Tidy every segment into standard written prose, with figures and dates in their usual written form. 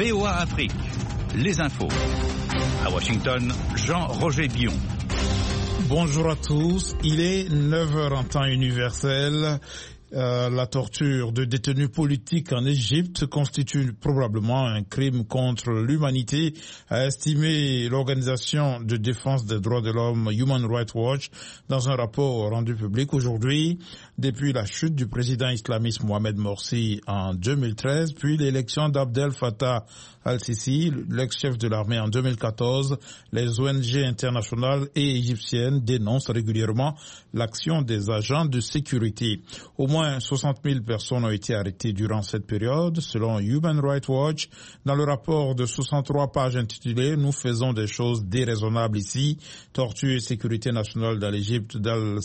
VOA Afrique, les infos. À Washington, Jean-Roger Bion. Bonjour à tous, il est 9h en temps universel. La torture de détenus politiques en Égypte constitue probablement un crime contre l'humanité, a estimé l'organisation de défense des droits de l'homme Human Rights Watch dans un rapport rendu public aujourd'hui. Depuis la chute du président islamiste Mohamed Morsi en 2013, puis l'élection d'Abdel Fattah al-Sisi, l'ex-chef de l'armée en 2014, les ONG internationales et égyptiennes dénoncent régulièrement l'action des agents de sécurité. Au moins 60 000 personnes ont été arrêtées durant cette période, selon Human Rights Watch. Dans le rapport de 63 pages intitulé « Nous faisons des choses déraisonnables ici, torture et sécurité nationale dans l'Égypte d'al-Sisi »,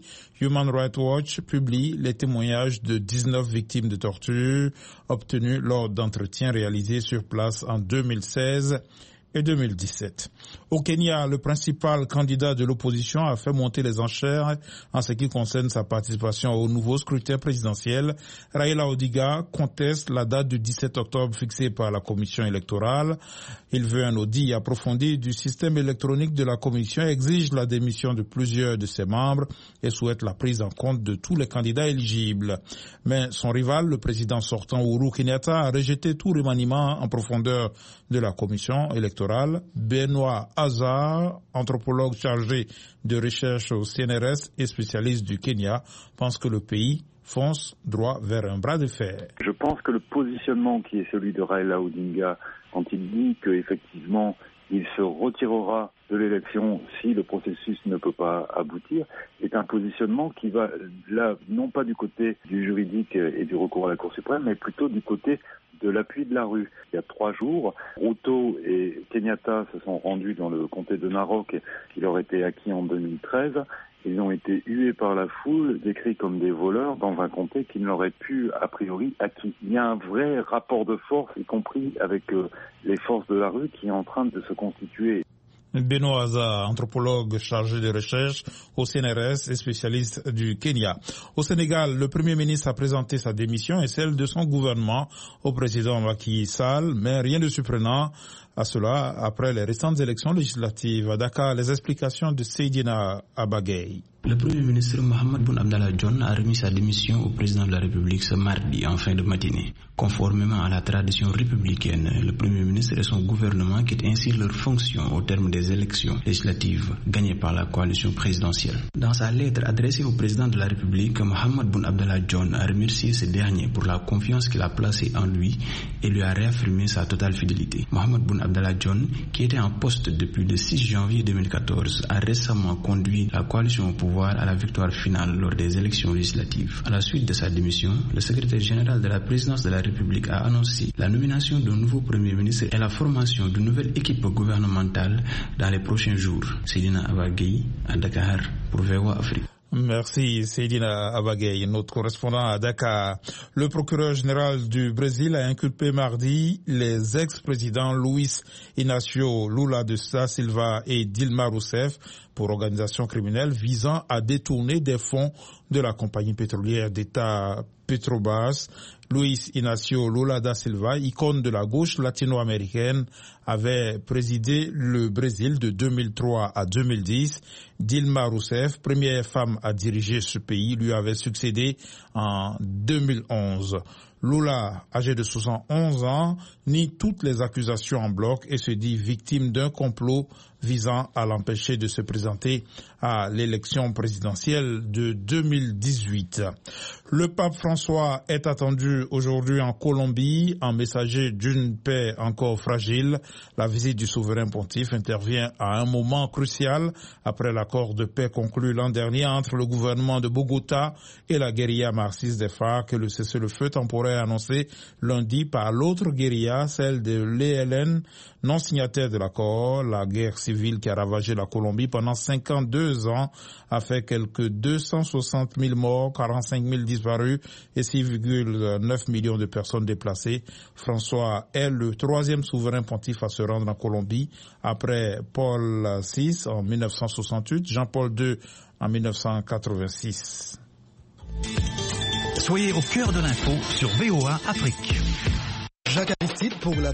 Human Rights Watch publie les témoignages de 19 victimes de torture obtenus lors d'entretiens réalisés sur place en 2016 et 2017. Au Kenya, le principal candidat de l'opposition a fait monter les enchères en ce qui concerne sa participation au nouveau scrutin présidentiel. Raila Odinga conteste la date du 17 octobre fixée par la commission électorale. Il veut un audit approfondi du système électronique de la commission, exige la démission de plusieurs de ses membres et souhaite la prise en compte de tous les candidats éligibles. Mais son rival, le président sortant Uhuru Kenyatta, a rejeté tout remaniement en profondeur de la commission électorale. Benoît Hazard, anthropologue chargé de recherche au CNRS et spécialiste du Kenya, pense que le pays fonce droit vers un bras de fer. Je pense que le positionnement qui est celui de Raila Odinga, quand il dit qu'effectivement il se retirera de l'élection si le processus ne peut pas aboutir, est un positionnement qui va là, non pas du côté du juridique et du recours à la Cour suprême, mais plutôt du côté de l'appui de la rue. Il y a 3 jours, Ruto et Kenyatta se sont rendus dans le comté de Narok qui leur était acquis en 2013. Ils ont été hués par la foule, décrits comme des voleurs dans un comté qui ne leur est plus a priori acquis. Il y a un vrai rapport de force, y compris avec les forces de la rue, qui est en train de se constituer. Benoît Hazard, anthropologue chargé de recherche au CNRS et spécialiste du Kenya. Au Sénégal, le Premier ministre a présenté sa démission et celle de son gouvernement au président Macky Sall, mais rien de surprenant à cela après les récentes élections législatives. À Dakar, les explications de Seydina Abagay. Le Premier ministre Mohamed Boun Abdallah Dionne a remis sa démission au président de la République ce mardi en fin de matinée. Conformément à la tradition républicaine, le Premier ministre et son gouvernement quittent ainsi leurs fonctions au terme des élections législatives gagnées par la coalition présidentielle. Dans sa lettre adressée au président de la République, Mohamed Boun Abdallah Dionne a remercié ce dernier pour la confiance qu'il a placée en lui et lui a réaffirmé sa totale fidélité. Mohamed Boun Abdallah Dionne, qui était en poste depuis le 6 janvier 2014, a récemment conduit la coalition au pouvoir à la victoire finale lors des élections législatives. À la suite de sa démission, le secrétaire général de la présidence de la République a annoncé la nomination d'un nouveau Premier ministre et la formation d'une nouvelle équipe gouvernementale dans les prochains jours. Seydina Abagay à Dakar pour VOA Afrique. Merci Seydina Abagay, notre correspondant à Dakar. Le procureur général du Brésil a inculpé mardi les ex-présidents Luiz Inácio Lula da Silva et Dilma Rousseff pour organisation criminelle visant à détourner des fonds de la compagnie pétrolière d'État Petrobras. Luiz Inácio Lula da Silva, icône de la gauche latino-américaine, avait présidé le Brésil de 2003 à 2010. Dilma Rousseff, première femme à diriger ce pays, lui avait succédé en 2011. Lula, âgé de 71 ans, nie toutes les accusations en bloc et se dit victime d'un complot visant à l'empêcher de se présenter à l'élection présidentielle de 2018. Le pape François est attendu aujourd'hui en Colombie, en messager d'une paix encore fragile. La visite du souverain pontife intervient à un moment crucial après l'accord de paix conclu l'an dernier entre le gouvernement de Bogota et la guérilla marxiste des FARC, le cessez-le-feu temporaire annoncé lundi par l'autre guérilla, celle de l'ELN, non signataire de l'accord. La guerre civile qui a ravagé la Colombie pendant 52 ans a fait quelques 260 000 morts, 45 000 disparus et 6,9 millions de personnes déplacées. François est le 3e souverain pontife à se rendre en Colombie après Paul VI en 1968, Jean-Paul II en 1986. Soyez au cœur de l'info sur VOA Afrique. Jacques Aristide pour la